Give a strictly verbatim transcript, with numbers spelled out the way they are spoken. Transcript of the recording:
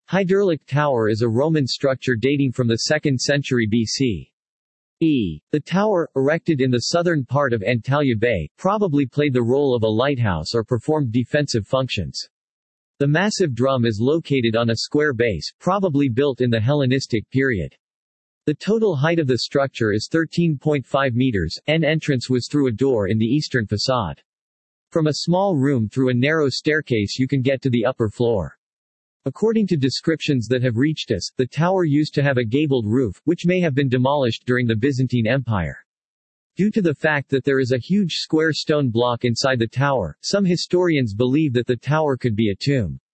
Hydraulic tower is a Roman structure dating from the second century B C E. The tower, erected in the southern part of Antalya Bay, probably played the role of a lighthouse or performed defensive functions. The massive drum is located on a square base, probably built in the Hellenistic period. The total height of the structure is thirteen point five meters, and entrance was through a door in the eastern facade. From a small room through a narrow staircase you can get to the upper floor. According to descriptions that have reached us, the tower used to have a gabled roof, which may have been demolished during the Byzantine Empire. Due to the fact that there is a huge square stone block inside the tower, some historians believe that the tower could be a tomb.